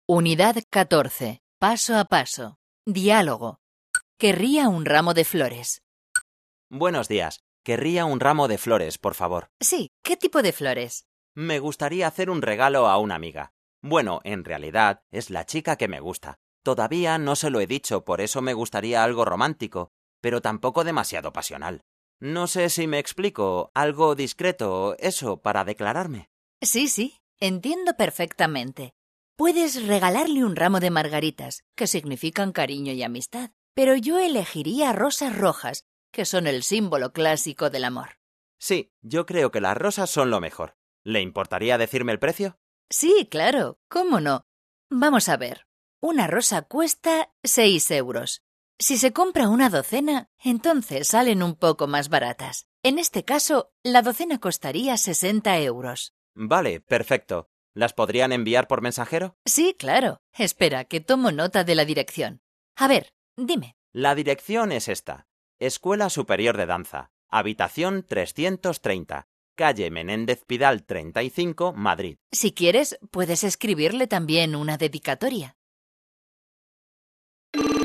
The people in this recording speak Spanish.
Unidad 14. Paso a paso. Diálogo. Querría un ramo de flores. Buenos días. Querría un ramo de flores, por favor. Sí, ¿qué tipo de flores? Me gustaría hacer un regalo a una amiga. Bueno, en realidad es la chica que me gusta. Todavía no se lo he dicho, por eso me gustaría algo romántico, pero tampoco demasiado pasional. No sé si me explico, algo discreto, eso, para declararme. Sí, entiendo perfectamente. Puedes regalarle un ramo de margaritas, que significan cariño y amistad, pero yo elegiría rosas rojas, que son el símbolo clásico del amor. Sí, yo creo que las rosas son lo mejor. ¿Le importaría decirme el precio? Sí, claro, ¿cómo no? Vamos a ver. Una rosa cuesta 6 euros. Si se compra una docena, entonces salen un poco más baratas. En este caso, la docena costaría 60 euros. Vale, perfecto. ¿Las podrían enviar por mensajero? Sí, claro. Espera, que tomo nota de la dirección. A ver, dime. La dirección es esta. Escuela Superior de Danza, habitación 330, calle Menéndez Pidal 35, Madrid. Si quieres, puedes escribirle también una dedicatoria.